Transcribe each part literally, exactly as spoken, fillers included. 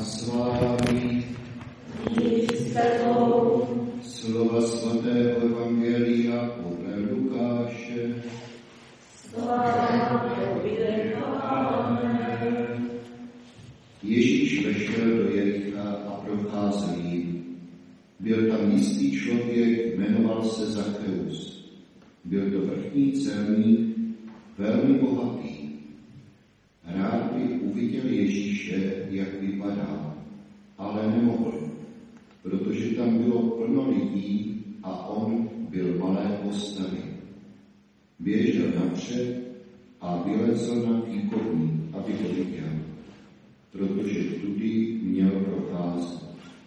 sváví slova svatého evangelia podle Lukáše. Ježíš vešel do Jericha a procházel jím. Byl tam jistý člověk, jmenoval se Zacheus. Byl to vrchní celník, velmi bohatý. Rád by uviděl Ježíše, jak vypadá, ale nemohl, protože tam bylo plno lidí a on byl malé postavy. Běžel napřed a vylezl na východní, aby to viděl, protože tudy měl procházet.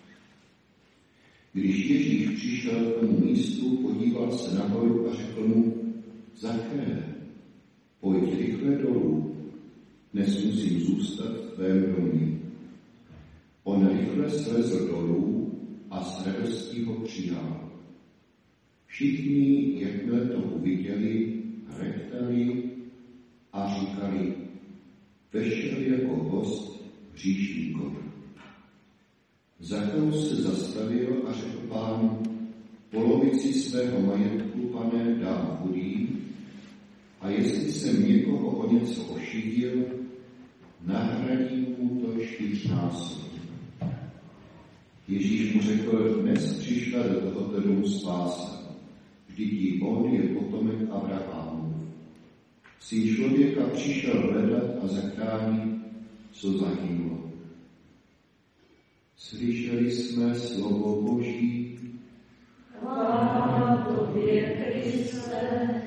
Když Ježíš přišel k tomu místu, podíval se nahoru a řekl mu: Zaché, pojď rychle dolů, dnes musím zůstat v tvém domě. On rychle slezl dolů a s radostí ho přijal. Všichni, jakmile to uviděli, rektali a říkali: vešel jako host hříšníkovi. Zacheus se zastavil a řekl Pánu: polovici svého majetku, Pane, dám chudým, a jestli jsem někoho o něco ošidil, nahradím mu to čtyřnásobně. Ježíš mu řekl: dnes přišla do tohoto domu spása, vždyť i on je potomek Abrahamův. Syn člověka přišel hledat a zachránit, co zahynulo. Slyšeli jsme slovo Boží. Chvála tobě, Kriste.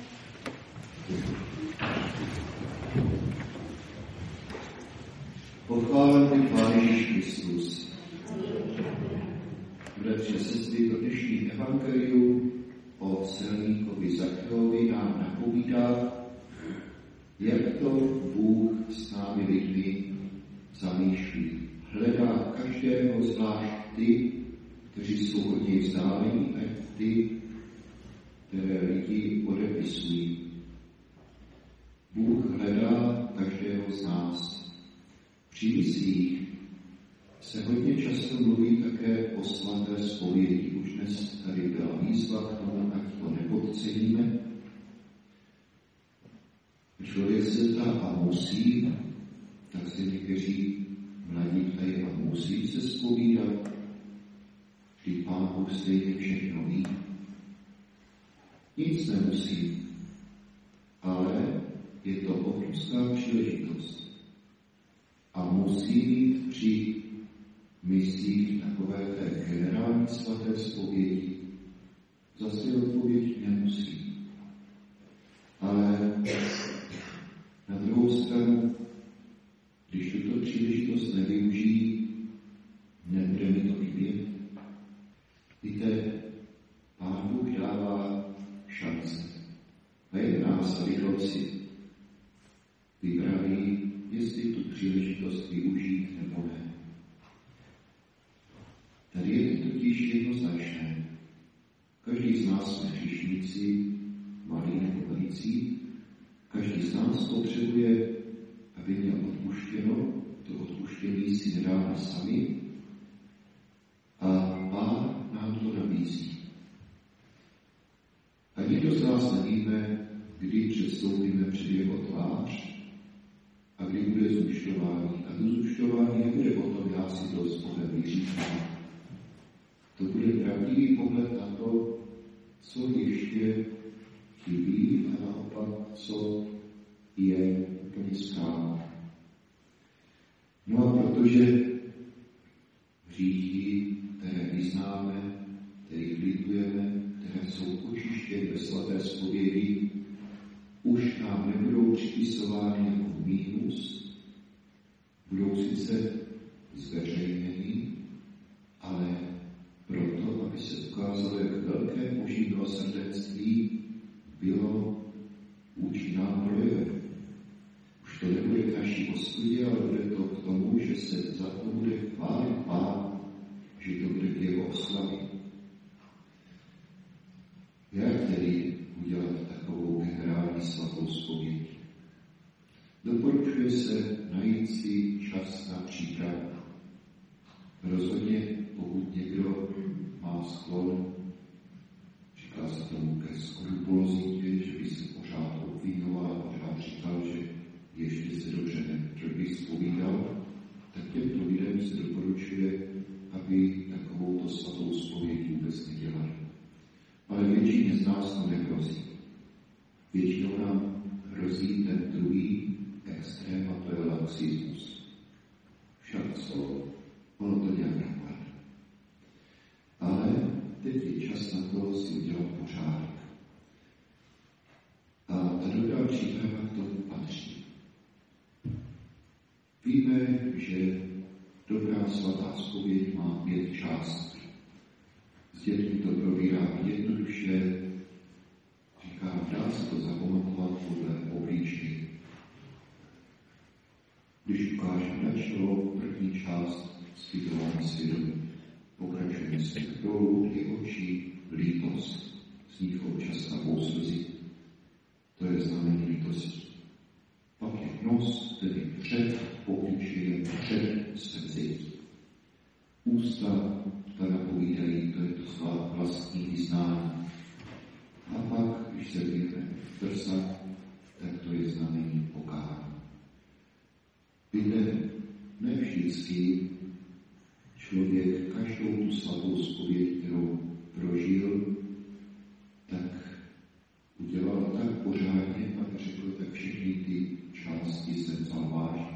Pochválen buď Pán Ježíš Kristus. Bratři a sestry, to dnešní evangelium o celníkovi Zacheovi nám napovídá, jak to Bůh s námi lidmi zamýšlí. Hledá každého zvlášť ty, kteří jsou od něj vzdálení, a ty, které lidi odepisují. Bůh hledá každého z nás. Při misích se hodně často mluví také o svaté zpovědi. Už dnes tady byla výzva k tomu, ať to nepodceníme. Člověk se ptá a musí, tak se někteří mladí ptají a musí se zpovídat. Vždyť Pán Bůh stejně všechno ví. Nic nemusí, ale je to obrovská příležitost. A musí mít při misích takové té generální svaté zpovědi. Zase odpověď nemusí. Ale na druhou stranu, když tuto příležitost nevyužijí, nebude mi to chybět. Víte, Pán Bůh dává šance. A je nás, abychom si vybrali, jestli tu příležitost využít nebo ne. Tady je to totiž jednoznačné. Každý z nás jsme hříšníci, malí nebo velcí. Každý z nás potřebuje, aby měl odpuštěno. To odpuštění si nedáme sami. A Pán nám to nabízí. A nikdo z nás nevíme, kdy předstoupíme před jeho tvář a kdy bude zúčtování. A to zúčtování nebude potom, já si to s Bohem vyříkám. To bude pravdivý pohled na to, co ještě chybí a naopak, co je úplně správné. No a protože hříchy, které vyznáme, kterých litujeme, které jsou očištěny ve svaté zpovědi, už nám nebudou připisovány jako mínus, budou sice zveřejněny, ale proto, aby se ukázalo, jak velké Boží milosrdenství bylo vůči nám projeven. Už to nebude k naší ostudě, ale bude to k tomu, že se za to bude chválit Pán, že to bude k jeho oslavě. Jak tedy udělat takovou generální svatou zpověď? Doporučuje se najít si čas na přípravu. Rozhodně, pokud někdo má sklon, říká se tomu ke skrupulozitě, že by se pořád obvinoval a pořád říkal, že ještě se dobře nevyspovídal, tak těmto lidem se doporučuje, aby takovouto svatou zpověď vůbec nedělali. Ale většině z nás to nehrozí. Většinou nám hrozí ten druhý extrém, a to je laxismus. Však co, ono to nějak napadne. Ale teď je čas na to si udělat pořádek. A ta dobrá příprava k tomu patří. Víme, že dobrá svatá zpověď má pět částí. S dětmi to probírá jednoduše, říká, dá se to zapamatovat podle obličeje. Když ukážeme na čelo, první část zpytování svědomí. Pokračujeme se dolů, dvě oči, lítost. Z nich občas takovou slzy. To je znamení lítosti. Pak je nos, tedy před obličejem, před srdcí. Ústa, ta napovídají, to je to svá vlastní vyznání. A pak, když se vyjeme v prsa, tak to je znamení pokání. Víte, ne vždycky člověk každou tu svatou zpověď, kterou prožil, tak udělal tak pořádně, pak řekl, tak všechny ty části jsem vzal vážně.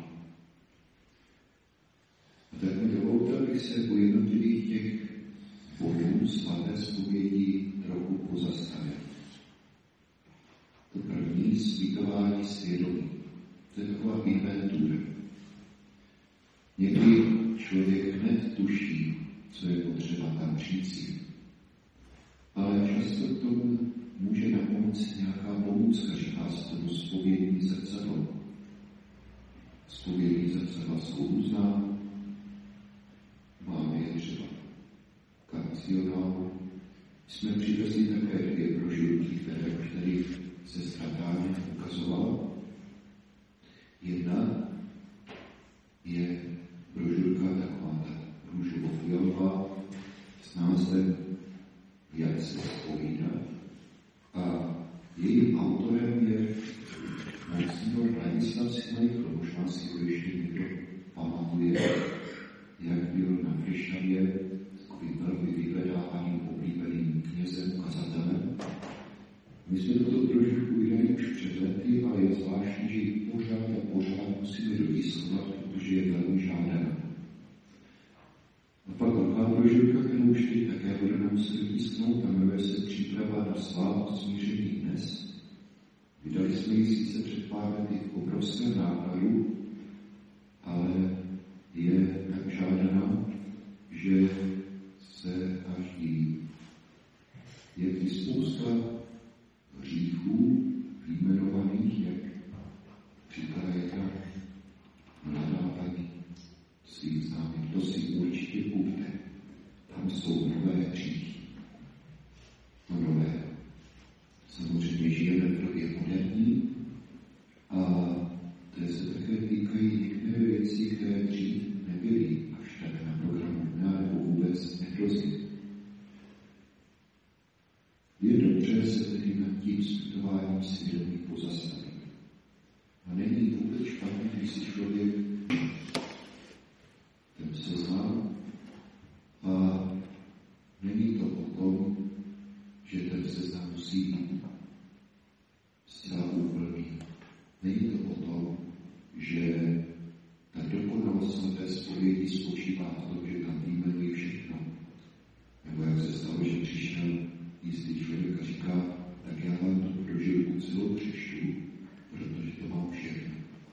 A tak mi dovolte, abych se po jednotlivých těch bodů svaté zpovědi trochu pozastavil. To první, zpytování svědomí. To je taková inventura. Někdy člověk hned tuší, co je potřeba tam říci. Ale často k tomu může napomoci nějaká pomůcka, říká se tomu zpovědní zrcadlo. Zpovědní zrcadla jsou různá. Máme je třeba karcionálu. Jsme přivezli také dvě brožurky, které už tady se stratáně ukazovala. Jedna je brožurka taková ta růžovo-fialová s názvem Jak se zpovídat. A jejím autorem je monsignor Ladislav Simajko. Možná si ho ještě někdo pamatuje, jak byl na Kryšavě takovým velmi vyhledávaným, oblíbeným knězem, kazatelem. My jsme toto brožurku vydali už před lety, ale je zvláštní, že ji pořád a pořád musíme dotiskovat, protože je velmi žádaná. A pak druhá brožurka, kterou už teď také budeme muset dotisknout, a jmenuje se Příprava na svátost smíření dnes. Vydali jsme ji sice před pár lety v obrovském nákladu, ale je tak žádaná, že se až díví. Je tu spousta hříchů vyjmenovaných, jak říkala jedna mladá paní svým známým. To si určitě kulte. Tam jsou nové hříchy. No nové. Samozřejmě žijeme v době moderní a té se také týkají některé věci, které dřív nebyly až tak na programu dne, nebo vůbec nehrozí. Je dobře se tedy nad tím zpytováním svědomí pozastavit. A není vůbec špatný, když si člověk ten seznam a není to o tom, že ten seznam musí být zcela úplný. Není to o tom, že ta dokonalost svaté zpovědi spočívá v tom, že tam vyjmenují všechno. Nebo jak se stalo, že přišel jistý člověk a říká, tak já vám tu brožurku celou přečtu, protože to mám všechno.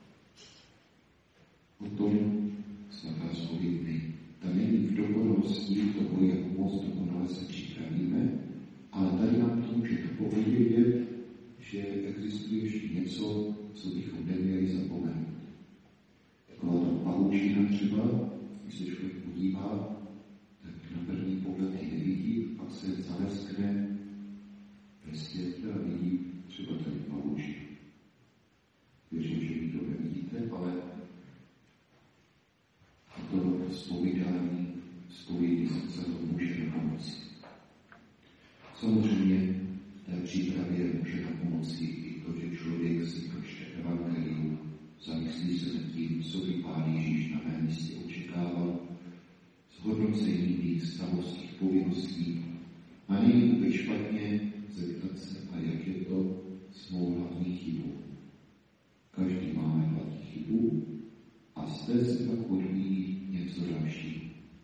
O tom svatá zpověď není. Ta není v dokonalosti toho, jak moc dokonale se připravíme, ale tady nám to může povědět, že existuje ještě něco, co bychom neměli zapomenout. Taková ta pavučina třeba, když se člověk podívá, tak na první pohled ji nevidí, pak se zaleskne ve světle a vidí třeba tady pavučinu. Věřím, že vy to nevidíte, ale to zpovídání zpovědí za to může pomoci. Samozřejmě v té přípravě může na pomoci i to, že člověk si pročte evangelium, zamyslí se nad tím, co by Pán Ježíš na mém místě očekával, zhodnocení mých stavovských povinností a není vůbec špatně zeptat se, a jak je to s mou hlavní chybou. Každý máme hlavní chybu a zde se pak odvíjí něco dalšího.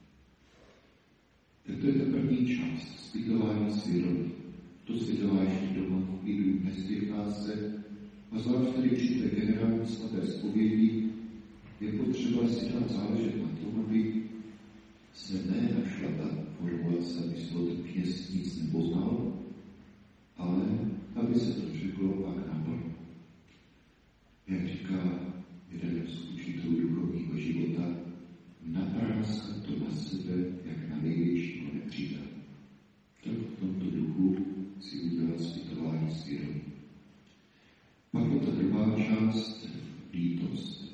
Tak to je ta první část, zpytování svědomí. To se dělá ještě doma v klidu, nespěchá se a zvlášť tady při té generální svaté zpovědi je potřeba si dát záležet na tom, aby se ne našla ta formulace, aby se to ten kněz nic nepoznal, ale aby se to řeklo pak naplno. Jak říká jeden z učitelů duchovního života, napráskat to na sebe, jak na největšího nepřítele. Tak v tomto duchu si udělat zpytování svědomí. Pak je ta druhá část, lítost.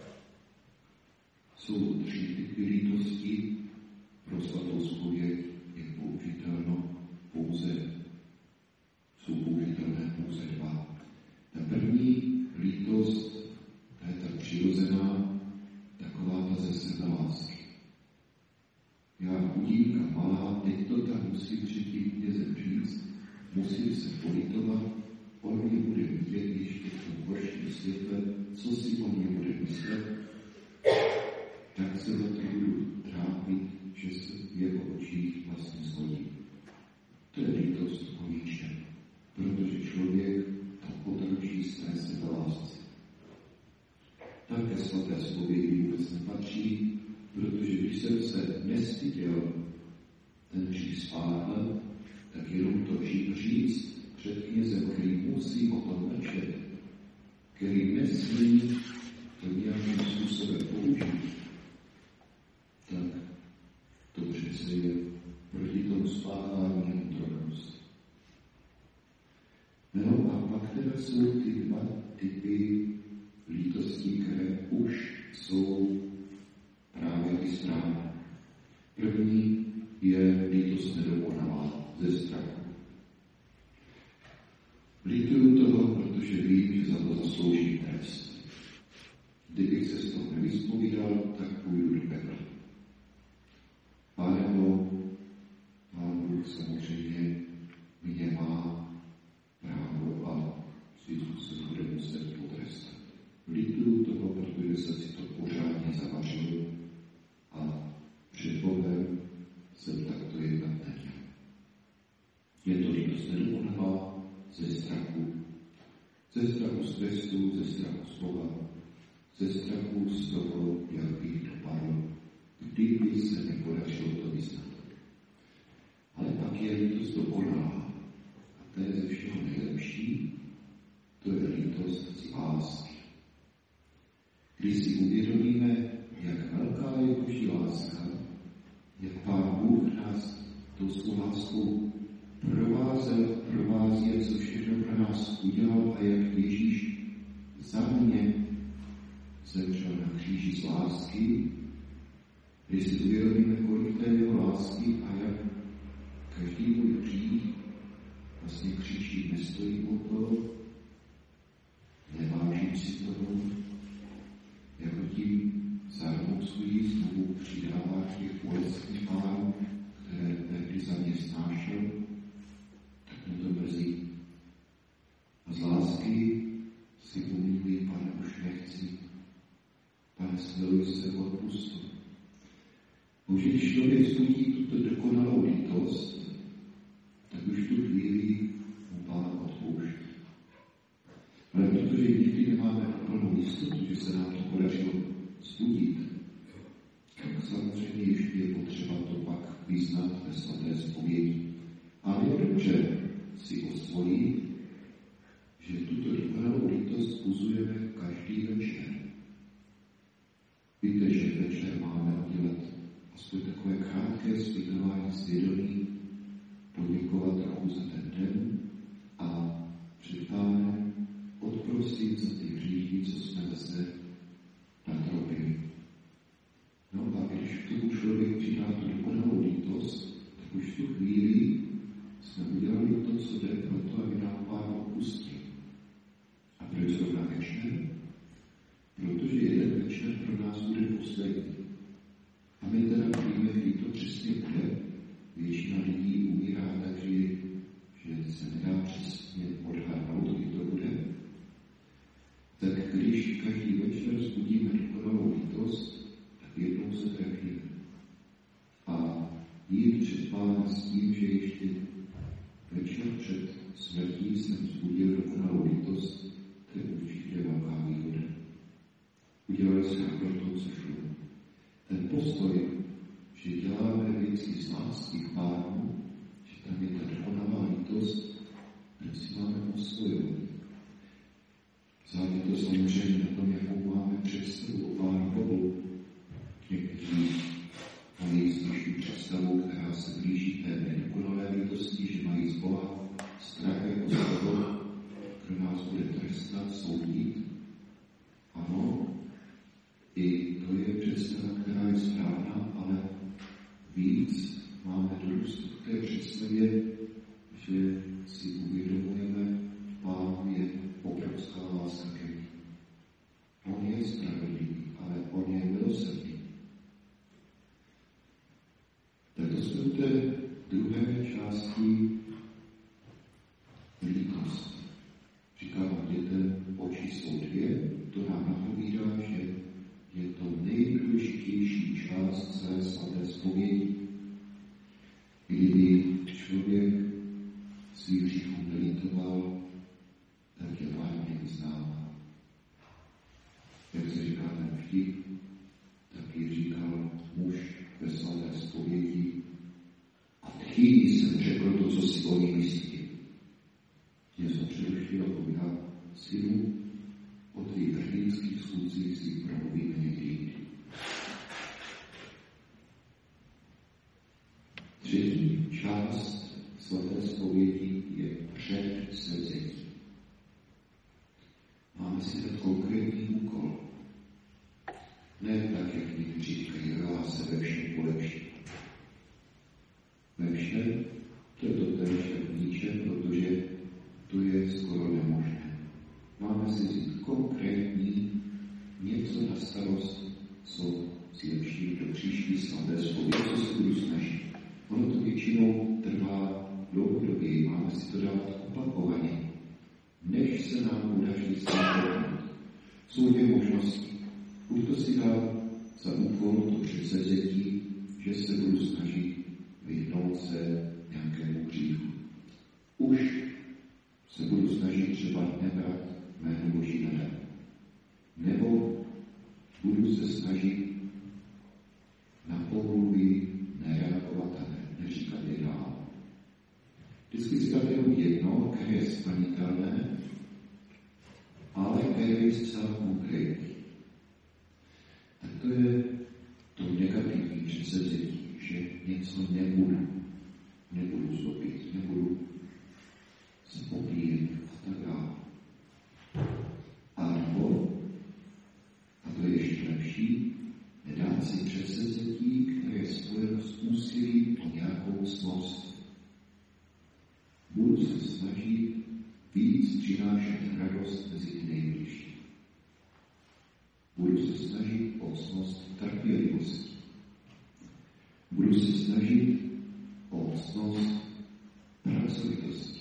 Jsou tři typy lítosti. Pro svatou zpověď je použitelno pouze, jsou použitelné pouze dva. Ta první lítost, ta je tak přirozená, taková ta ze srdce lásky. Já chudinka malá, teď to tam musím před tím knězem říct, musím se politovat, on mě bude vidět ještě v tom horším světle, co si o mě bude myslet, tak se za to budu trápit, že se v jeho očích vlastně zhodí. To je lítost o ničem, protože člověk tak otročí z té sebelásce. Tak ke svaté zpovědi vůbec nepatří, protože když jsem se nestyděl ten hřích spáchat, tak jenom to říct před knězem, který musí o tom mlčet, který nesmí to nějakým způsobem použít, tak to přece je proti tomu spáchání otrokost. No a pak teda jsou ty dva typy lítostí, které už jsou právě ty správné. První je lítost nedokonalá ze strachu. Lítuju toho, protože vím, že za to zaslouží trest. Kdybych se z toho nevyspovídal, tak půjdu do pekla. A nebo Pán Bůh samozřejmě mě má právo a svým se bude muset potrestat. Lítuju toho, protože jsem si to pořádně zavařil a před Bohem jsem takto jednat neměl. Je to lítost nedokonalá ze strachu. Ze strachu z Kristu, ze strachu z Boha, ze strachu z toho, jak bych dopadl, kdyby se nepodařilo to vyznat. Ale pak je lítost dokonalá. A to je ze všeho nejlepší, to je lítost z lásky. Když si uvědomíme, jak velká je Boží láska, jak Pán Bůh nás tou svou láskou provázel, provází, a co všechno pro nás udělal a jak Ježíš za mě zemřel na kříži z lásky, když si uvědomíme, kolik té jeho lásky a jak každý můj hřích vlastně křičí, nestojí o to, nevážím si toho, jako tím zarmoucují, znovu přidává těch bolestných pánů, které tehdy za mě snášel, tak mě to mrzí. A z lásky si umývují, Pane, už nechci. Pane, smiluj se, odpustu. Bože, když člověk zbudí tuto dokonalou lítost, tak už tu chvíli mu Pán odpouští. Ale protože nikdy nemáme úplnou jistotu, že se nám to podařilo zbudit, tak samozřejmě ještě je potřeba to pak vyznat ve svaté zpovědi. Ale je dobře si osvojit, že tuto dokonalou lítost vzbuzujeme každý večer. Víte, že večer máme udělat aspoň takové krátké zpytování svědomí, poděkovat trochu za ten den a před Pánem odprosit za ty hříchy, co jsme zase nadrobili. No a když k tomu člověk přidá tu dokonalou chvíli jsme udělali to, co jde pro to, aby nám Pán odpustil. A proč zrovna večer? Protože jeden večer pro nás bude poslední. A my teda víme, kdy to přesně bude. Většina lidí umírá tak, že, že se nedá přesně odhadnout, kdy to bude. Tak když každý večer zbudíme dokonalou lítost, tak jednou se trefíme. A jít před Pána s tím, že ještě večer před smrtí jsem zbudil dokonalou lítost, to je určitě velká výhoda. Udělali jsme proto, co šlo. Ten postoj, že děláme věci z lásky k Pánu, že tam je ta dokonalá lítost, tak si máme osvojovat. Záleží to samozřejmě na tom, jakou máme představu o Pánu Bohu. Někteří mají spíš představu, která se blíží té nedokonalé lítosti, že mají z Boha strach jako z toho, kdo nás bude trestat, soudit. Ano, i to je představa, která je správná, ale víc máme dorůst k té představě, že si uvědomujeme, Pán je obrovská láska ke mně. On je spravedlivý, ale on je milosrdný. Tak to jsme u té druhé části lítosti. Říkám dětem o číslo dvě, to nám napovídá, že je to nejdůležitější část celé svaté zpovědi. Kdyby člověk svých hříchů nelitoval, tak je Pán nevyznává. Jak se říká ten vtip, tak ji říkal muž ve svaté zpovědi. A chvíli jsem řekl to, co si o ní myslí. Něco předevšího povídá synu, o tvých hrdinských skutcích si promluvíme někdy jindy. Třetí část svaté zpovědi je předsezení. Máme si ten konkrétní úkol. Ne tak, jak někteří říkají, já se ve všem polepší. Ve všem to je to též v ničem, protože to je skoro nemožné. Máme si říct konkrétní něco na starost, co zlepší do příští svaté zpovědi, co se budu snažit. Ono to většinou trvá dlouhodobě, máme si to dát opakovaně, než se nám podaří stáhnout. Jsou dvě možnosti. Buď to si dá za úkol to předsevzetí, že se budu snažit vyhnout se nějakému hříchu. Už se budu snažit třeba nebrat jméno Boží na dar. Nebo budu se snažit na pomluvy nereagovat a ne, neříkat je dál. Vždycky říkat jenom jedno, které je splnitelné, ale které je zcela konkrétní. Tak to je to negativní předsevzetí, že něco nebudu. Nebudu zlobit, nebudu se popíjet a tak dále. A nebo, a to je ještě lepší, nedát si předsevzetí, které je spojeno s úsilím o nějakou cnost. Budu se snažit víc přinášet radost mezi ty nejbližší. Budu se snažit o cnost trpělivosti. Budu se snažit o cnost pracovitosti.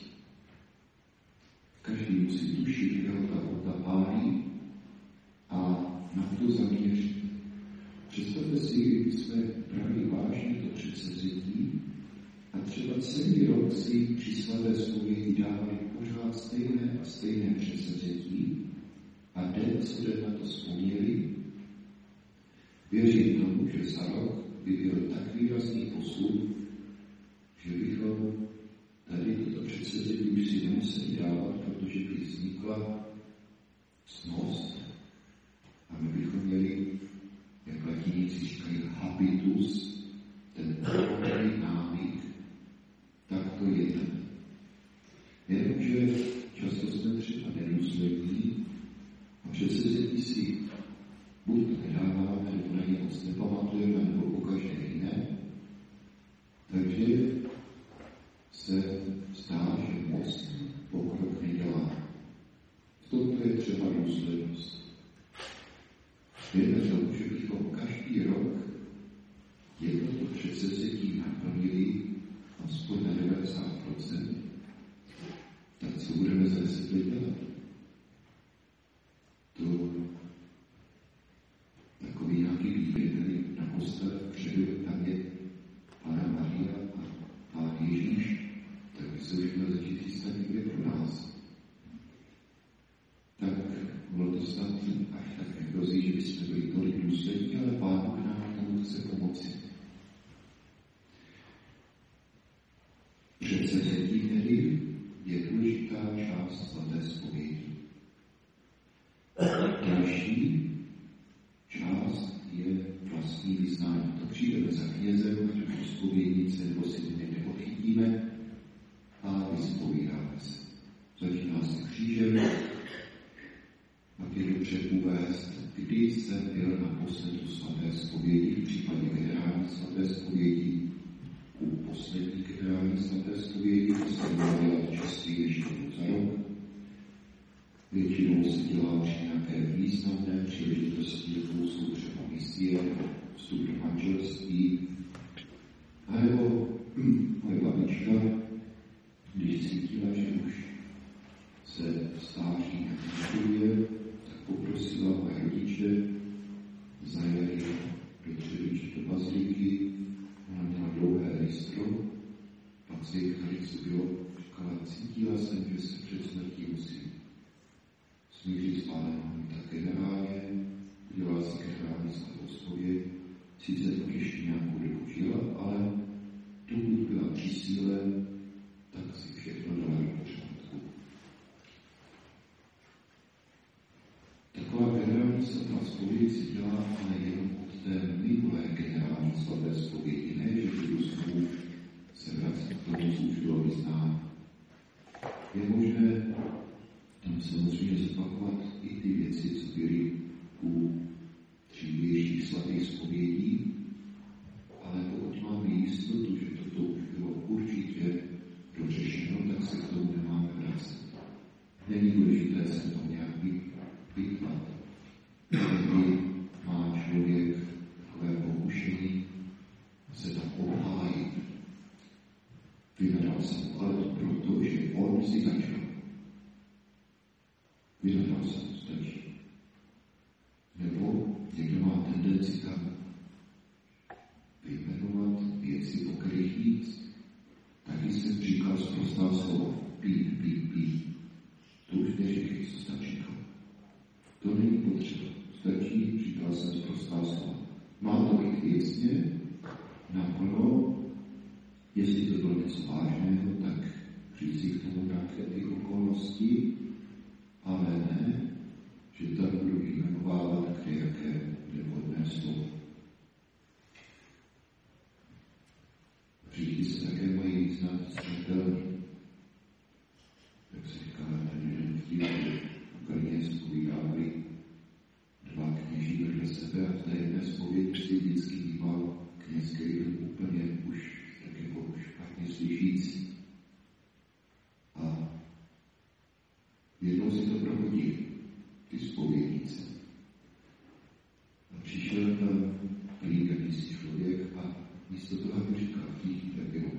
Každý musí tušit, kde ho ta hota pálí a na to zaměřit. Představte si, kdyby jsme brali vážně to předsevzetí a třeba celý rok si při svaté zpovědi dávali pořád stejné a stejné předsevzetí a den, co den na to vzpomněli, věřím tomu, že za rok by byl tak výrazný posun, že bychom tady toto předsevzetí už si nemuseli dávat, protože by vznikla cnost a my bychom měli, jak latiníci říkají, habitus, ten první návyk, tak to je ten. Jenomže často jsme třeba nedůslední a předsevzetí si buď to nedáváme, nebo na ně moc nepamatujeme, nebo po každé jiné. Takže aspoň na devadesát procent, tak co budeme za deset let dělat? To takový nějaký výběr tady na postele vpředu, tam je Panna Maria a Pán Ježíš, tak by se už měl začít chystat někde pro nás. Tak ono to snad až tak nehrozí, že bychom byli tolik důslední, ale Pán Bůh nám tomu chce pomoci. Předsevzetí tedy je důležitá část svaté zpovědi. Další část je vlastní vyznání. To přijdeme za knězem, ať už do zpovědnice, nebo si někde odchytíme a vyspovídáme se. Začíná se křížem, pak je dobře uvést, kdy jsem byl na poslední svaté zpovědi, v případě generální svaté zpovědi, u poslední generální svaté zpovědi, to se má dělat častěji než jednou za rok. Většinou se dělá při nějaké významné příležitosti, jakou jsou třeba misie, vstup do manželství. A nebo moje babička, když cítila, že už se stáří nevyžuje, tak poprosila moje rodiče, zajeli do Třebíče do baziliky, ona měla dlouhé listro, pak se jí ptali, co bylo, říkala, cítila jsem, že se před smrtí musím smířit s Pánem, tak generálně udělala si generální svatou zpověď, sice to ještě nějakou dobu žila, ale dokud byla při síle, tak si všechno dala do pořádku. Taková generální svatá zpověď si dělá ale jenom od té minulé generální svaté zpovědi, ne, že budu znovu se vracet k tomu, co už bylo vyznáno. Je možné tam samozřejmě zopakovat i ty věci, co byly u dřívějších svatých zpovědí, ale pokud máme jistotu, že toto už bylo určitě dořešeno, tak se k tomu nemáme vracet. Není důležité se to nějak vyplat. Někdy má člověk takové pokušení se tak obhájit. Vyhledal jsem, ale to proto, že on si začal. Vyhledal jsem, stačí. Nebo někdo má tendenci tam vyjmenovat věci, o kterých nic. Taky jsem říkal zprostá slovo. Pít, pít, pít. To už neříkej, co jsem říkal. To není potřeba. Stačí, říkal jsem zprostá slova. Má to být věcně, naplno. Jestli to bylo něco vážného, tak říct si k tomu nějaké ty okolnosti, ale ne, že tak budu vyjmenovávat kde jaké nevhodné slovo. Říky se také mají význam zřetelný. Jak se říká, ten jeden vtip, že v Brně zpovídávali dva kněží vedle sebe a v té jedné zpovědi si vždycky díval kněz, který byl úplně už tak jako špatně slyšící. A jednou si to prohodil, ty zpovědnice. A přišel tam klíkající člověk a místo toho, aby říkal vtíky, tak jenom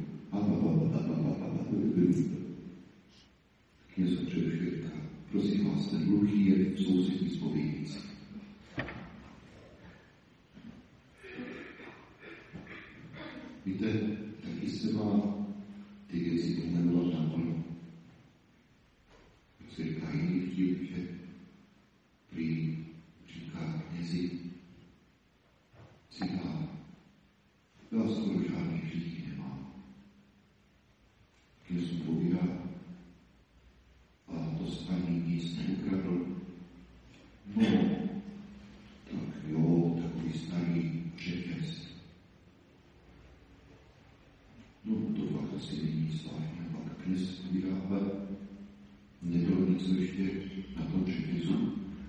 kněz ho přerušuje, říká, prosím vás, ten hluchý je v sousední zpovědnici. Víte, taky se má ty věci pomenovat naplno. Jak se říká jiný vtip, že prý říká knězi, cigán, já skoro žádný hříchy nemám. Kněz mu povídá, a to s paní nic neukradl. No, tak jo, takový starý řetěz. No, to fakt asi není zvláštní, pak kněz povídá, ale nebylo nic ještě na tom řetězu.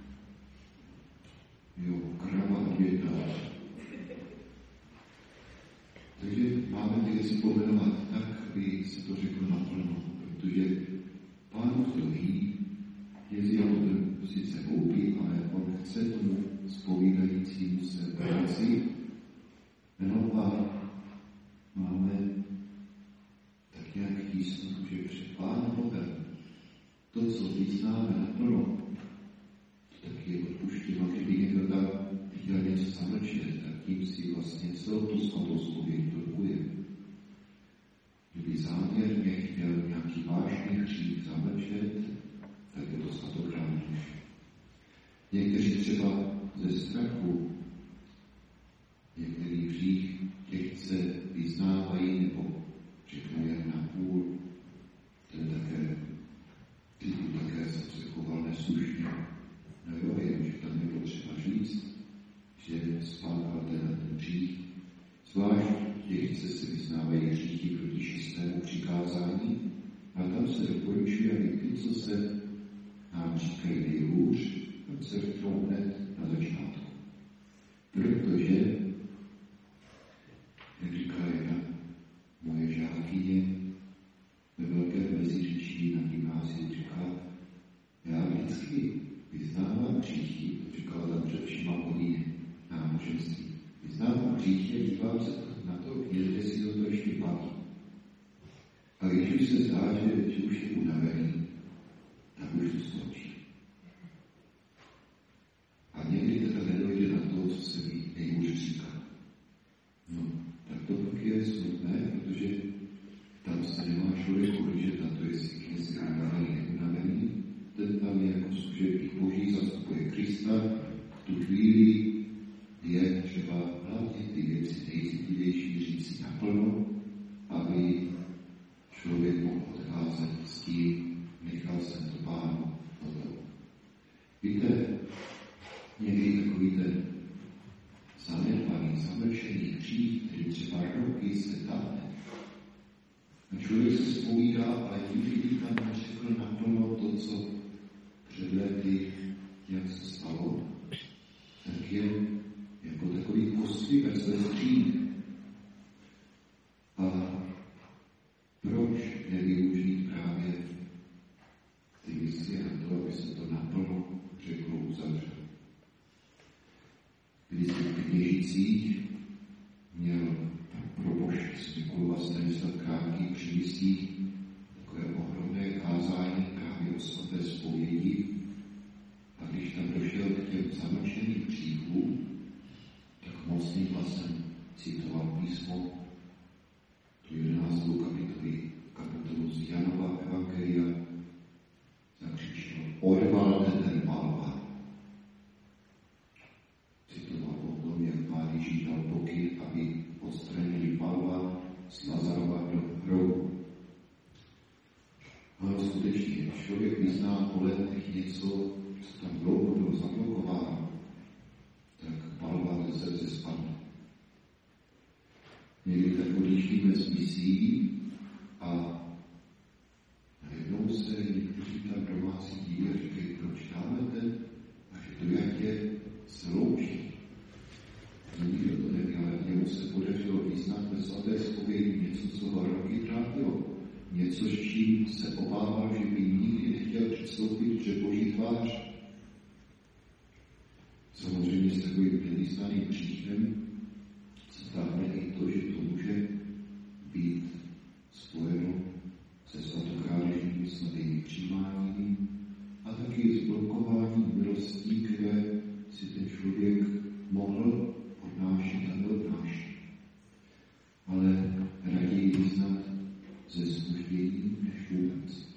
Jo, krava odvětá. Takže máme ty věci pomenovat tak, aby se to řeklo naplno, protože Pán Bůh to ví, je potom sice koupí, ale on chce tomu zpovídajícímu se práci. No a máme vyznáme naplno, tak je odpuštěno, kdyby někdo tam viděl něco zamlčet, tak tím si vlastně celou tu svatou spověď blokuje. Kdyby záměrně chtěl nějaký vážný hřích zamlčet, tak je to svatográvnější. Někteří třeba ze strachu některý hřích těžce vyznávají nebo řeknou jen na půl. To je také, ty také jsem se choval neslušně. No jo, jenomže tam je potřeba říct, že spáchal ten, ten hřích. Zvlášť těžce se vyznávají hříchy proti šestému přikázání, a tam se doporučuje, aby ty, co se nám říkají nejhůř, tak se vtrou hned na začátku. Protože, jak říká jedna moje žákyně ve velké meziříčí na gymnáziu, říká, já vždycky vyznávám hříchy, to říkala tam před všema hodiny náboženství. Vyznávám hříchy a dívám se na to, jestli si to ještě baví. A když už se zdá, že, že už je unavený, tak už to skončí. A někdy teda nedojde na to, co se mi nejhůř říká. No, tak to pak je smutné, protože tam se nemá člověk udržet na to, jestli je unavený, neunavený. Ten tam je jako služebník Boží, zastupuje Krista. V tu chvíli je třeba hlavně ty věci nejcitlivější říct si naplno, aby člověk mohl odcházet s tím, nechal jsem to Pánu hotovo. Víte, někdy takový ten zanedbaný, zamlčený hřích, který třeba roky se táhne. A člověk se zpovídá, ale tím, kdyby tam neřekl naplno to, co před lety, jak se stalo, tak je jako takový kostlivec ve skříni. A proč nevyužít právě ty věci na to, aby se to naplno řeklo uzavřelo? Když jsem v Kněžicích měl probošť z Mikulova Stanislav Krátký při misích takové ohromné kázání právě o svaté zpovědi. A když tam došel k těm zamlčeným hříchům, tak mocným hlasem citoval písmo, tu jedenáctou kapitolu, kapitolu z Janova Evangelia, zakřičel, odvalte ten balvan. Citoval o tom, jak Pán Ježíš dal pokyn, aby odstranili balvan z Lazarova hrobu. Ale skutečně, člověk vyzná po letech něco, co tam dlouho bylo zablokováno, tak balvan ze srdce spadne. Někdy tak odjíždíme z misí a najednou se někteří tam domácí díly a říkají, proč dáme ten, a že to jak je sloučí. Nikdo to neví, ale němu se podařilo vyznat ve svaté zpovědi něco, co ho roky trápilo. Něco, s čím se obával, že by nikdy nechtěl předstoupit před Boží tvář. Samozřejmě s takovým nevyznaným hříchem se táhne i to, že to může být spojeno se svatokrádežnými svatými přijímáními a taky s blokováním milostí, které si ten člověk mohl odnášet a neodnášet. Ale raději vyznat ze zmuždění než vůbec.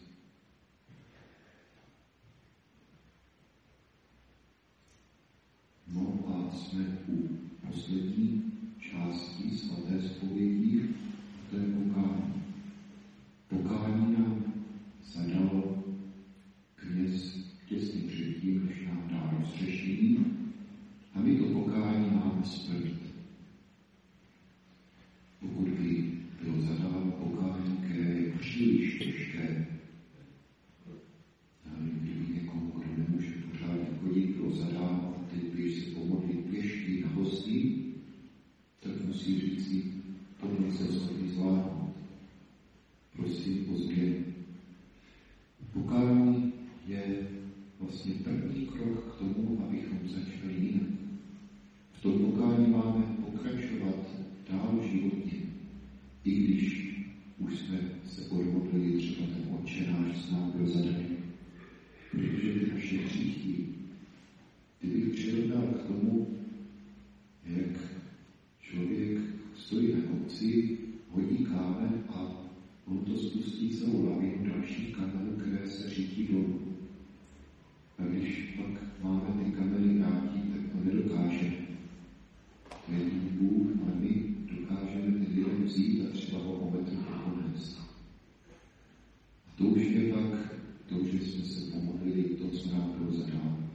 No a jsme u poslední části svaté zpovědi, to je pokání. Pokání nám zadal kněz těsně předtím, než nám dá rozřešení, a my to pokání máme splnit. Pokud by bylo zadáno pokání, které je příliš těžké, a kdyby někomu, kdo nemůže pořádně chodit, bylo zadáno a teď běž se pomodlit pěšky na hostí, tak musí říct si, to nejsem schopný zvládnout. Prosím o změnu. Pokání je vlastně první krok k tomu, abychom začali jinak. V tom pokání máme pokračovat dál životně, i když už jsme se odmodlili třeba ten Otče náš s nám byl zadaný. Protože stojí na kopci, hodí kámen a on to spustí celou lavinu dalších kamenů, které se řítí dolů. A když pak máme ty kameny vrátit, tak to nedokážeme. To je ten Bůh, ale my dokážeme ten jeden vzít a třeba ho o metru pokonést. A to už je pak to, že jsme se pomodlili to, co nám bylo zadáno.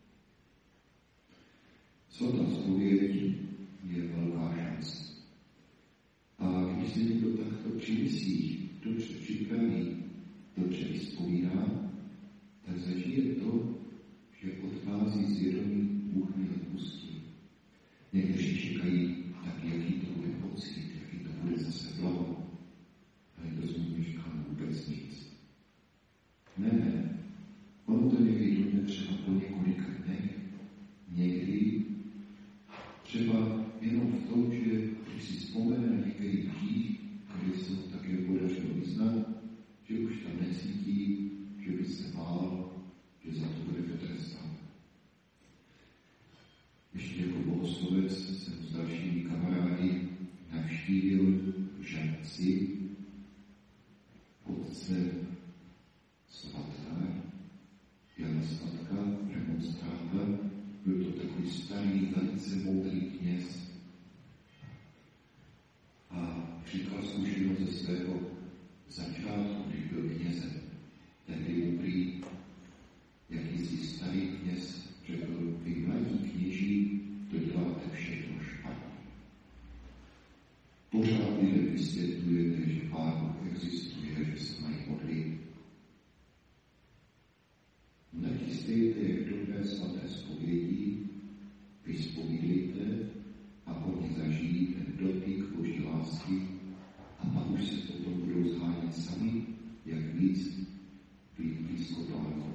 Svatá zpověď je velká šance. A když se někdo takto přimyslí, dobře připraví, dobře vyspovídá, tak zažije to, že odchází z vědomí, Bůh mi odpustí. Někteří čekají, tak jaký to bude pocit, jaký to bude zase blaho. A někdo z nich říká vůbec nic. Ne, ne, ono to někdy jde třeba po několika dnech, někdy třeba jenom v tom, že když si vzpomene na některý hřích, který se mu také podařilo vyznat, že už tam necítí, že by se bál, že za to bude potrestán. Ještě jako bohoslovec jsem s dalšími kamarády navštívil Žanci, otce Svatka, Jana Svatka, remonstráta. Byl to takový starý, velice moudrý kněz. A říkal zkušenost ze svého začátku, když byl knězem. Tehdy mu prý jakýsi starý kněz řekl, vy mladí kněží, to děláte všechno špatně. Pořád lidem vysvětlujete, že Pán Bůh existuje, že se mají modlit. Nachystejte je k dobré svaté zpovědi, vyspovídejte a oni zažijí ten dotyk Boží lásky a pak už se potom budou zhánět sami, jak víc být blízko Pánu.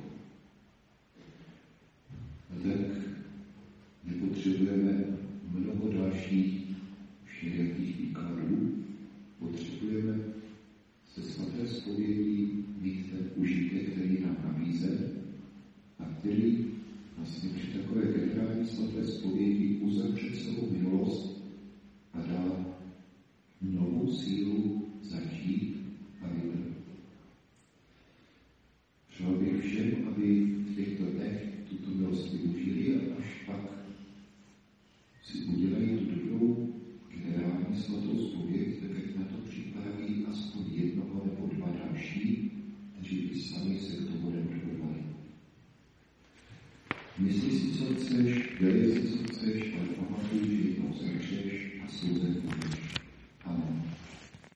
A tak nepotřebujeme mnoho dalších všelijakých výkladů, potřebujeme se svaté zpovědí mít ten užitek, který nám nabízen, a který vlastně při takové generální svaté zpovědi uzavře celou milost a dá novou sílu začít a vydat. Přál bych všem, aby v těchto dnech tuto milost využili a až pak si udělají tu dobrou generální svatou zpověď, tak jak na to připraví aspoň jednoho nebo dva další, kteří by sami se k tomu neodhodlali. Myslí si, co chceš, dělej si, co chceš, ale pamatuj, že jednou zemřeš a souzen budeš.